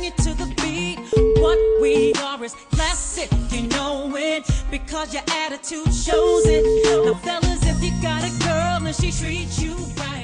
bang it to the beat. What we are is classic, you know it, because your attitude shows it. Now fellas, if you got a girl and she treats you right,